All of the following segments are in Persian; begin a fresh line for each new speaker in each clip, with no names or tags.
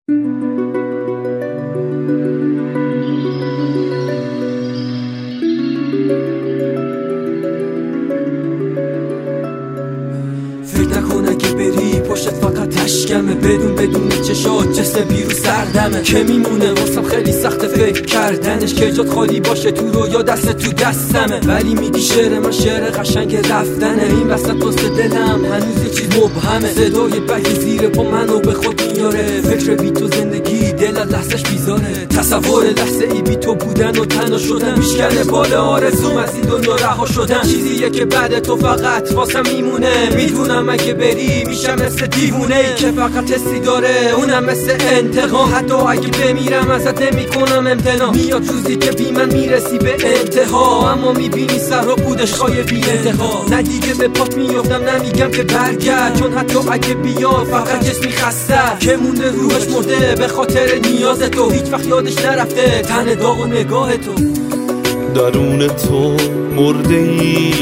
بدون چشات جسم بیرو سردمه که میمونه واسم خیلی سخت فکر کردنش که جات خالی باشه تو رو یا دست تو دستمه ولی میگی شعر من شعر قشنگ رفتنه این وسط واسه دلم هنوز یه چیز مبهمه صدای بگی زیر پا منو به خود میاره فکر بی تو زندگی دل از لحظش بیزاره تصور لحظه ای بی تو بودن و تنها شدن میشکنه بال آرزوم از این دنیا رها شدن چیزیه که بعد تو فقط واسم میمونه میدونم اگه بری میشم مثل دیوونه ای که فقط حسی داره اونم مثل انتقام حتی اگه بمیرم ازت نمیکنم امتناع میاد روزی که بی من میرسی به انتها اما میبینی سر و بودش خواهی بی انتها نه دیگه به پات میافتم نمیگم که برگرد چون حتی اگه بیاد فقط جسمی خسته که مونده روحش مرده به خاطر نیاز تو هیچ وقت یادش نرفته تن داغ و نگاه تو
درون تو مرده ای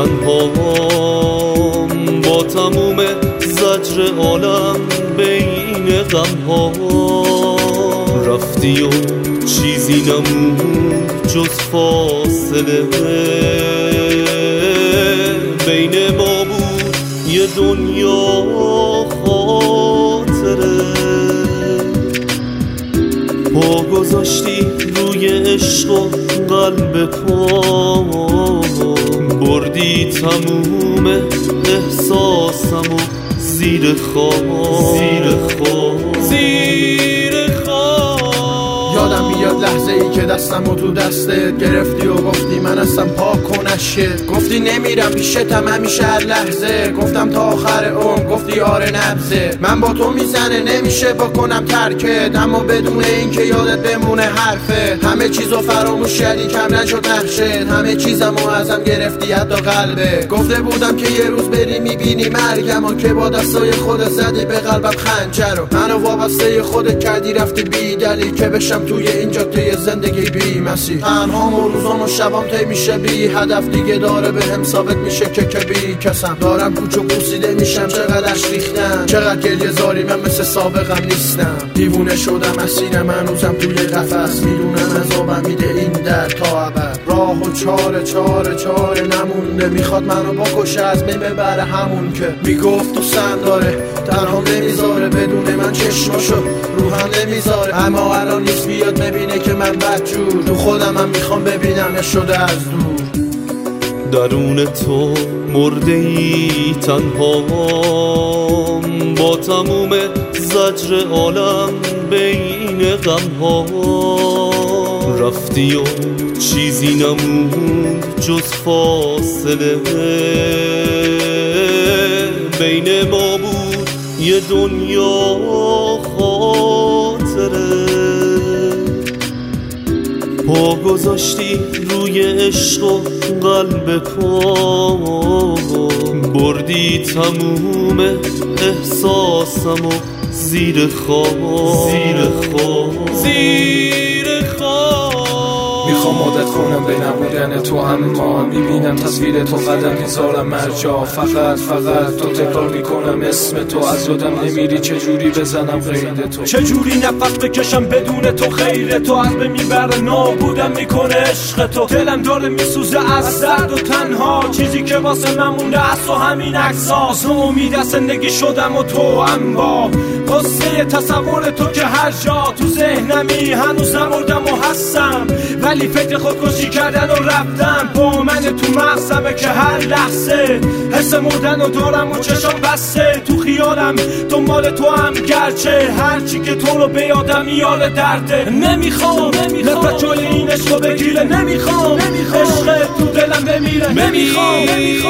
تنهام با تموم زجر عالم بین غمها رفتی و چیزی نمون جز فاصله بین ما بود یه دنیا خاطره پا گذاشتی روی عشق و قلب پا بردی تموم احساسم و زیر خواب
یادم میاد لحظه ای که دستمو تو دستت گرفتی و گفتی من هستم پاک کنشه گفتی نمیرم پیشتم همیشه هر لحظه گفتم تا آخر عمر گفتی آره نبزه من با تو میزنه نمیشه بکنم ترکت اما بدون این که یادت بمونه حرفه همه چیزو فراموش کردی کم نشد نقشت همه چیزمو ازم گرفتی حتی قلبه گفته بودم که یه روز بری میبینی مرگمو که با دستای خودت زدی به قلبم خنجر رو منو وابسته خودت کردی رفتی بی دلیل که بشم توی اینجا توی زندگی بی مسیح تنهام و روزام و شبام طی میشه بی هدف دیگه داره به هم ثابت میشه که بی کسم دارم کوچو پوسیده میشم چقدرش ریختم چقدر گریه زاری من مثل سابقم نیستم دیوونه شدم اسیرم هنوزم توی قفس میدونم عذابم میده این در تا ابد راه و چاره نمونده میخواد منو بکشه از می ببره همون که میگفت تو سن داره تنها نمیذاره بدون من چشماشو رو هم نمیذاره اما الان نیست بیاد ببینه که من بدجور تو خودم هم میخوام ببینم شده از دور
درون تو مرده ای تنهام با تموم زجر عالم بین غمها رفتی و چیزی نموند جز فاصله بین ما بود یه دنیا خاطره پا گذاشتی روی عشق و قلب پا بردی تموم احساسم و زیر خواب
میخوام عادت کنم به نبودن تو اما میبینم تصویر تو قدم میذارم مرجا فقط تو تکرار میکنم اسم تو از یادم نمیری چجوری بزنم غیر تو
چجوری نفس بکشم بدون تو خیر تو از به میبره نابودم میکنه عشق تو دلم داره میسوزه از درد و تنها چیزی که واسه من مونده از تو همین عکساس امید از زندگی شدم و تو اما قصه تصور تو که هر جا تو ذهنمی هنوز نمردم و هستم ولی فکر خودکشی کردن و رفتن با من تو مغزمه که هر لحظه حس مردن و دارم و چشم بسته تو خیالم دنبال تو هم گرچه هرچی که تو رو به یادم میاره درده نمیخوام نفرت جای این عشق رو بگیره نمیخوام عشق تو دلم بمیره نمیخوام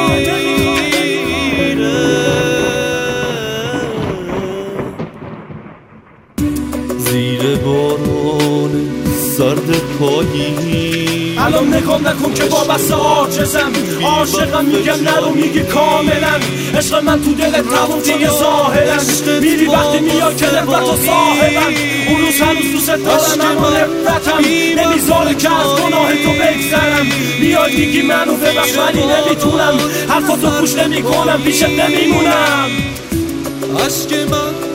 زیر باران سرد پایی
الان نگام نکن که وابسته عاجزم عاشقم میگم نرو میگی کاملا عشق من تو دلت تموم دیگه ظاهرا میری وقتی میای که نفرت و صاحبم اون روز هنوز دوست دارم اما نفرتم نمیذاره که از گناه تو بگذرم میای میگی منو ببخش ولی نمیتونم حرفاتو گوش نمیکنم پیشت نمیمونم
عشق من